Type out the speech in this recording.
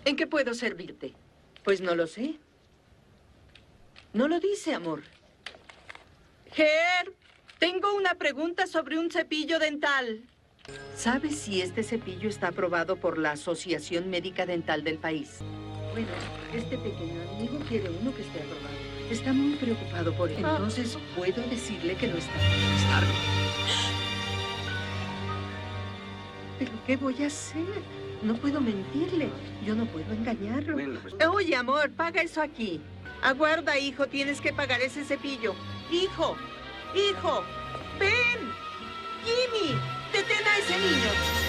¿En qué puedo servirte? Pues no lo sé. No lo dice, amor. Ger, tengo una pregunta sobre un cepillo dental. ¿Sabes si este cepillo está aprobado por la Asociación Médica Dental del país? Bueno, este pequeño amigo quiere uno que esté aprobado. Está muy preocupado por él. Entonces, ¿puedo decirle que no está? Está bien. ¿Pero qué voy a hacer? No puedo mentirle. Yo no puedo engañarlo. Bueno, pues... Oye, amor, paga eso aquí. Aguarda, hijo, tienes que pagar ese cepillo. Hijo, hijo, ven. Jimmy, detén a ese niño.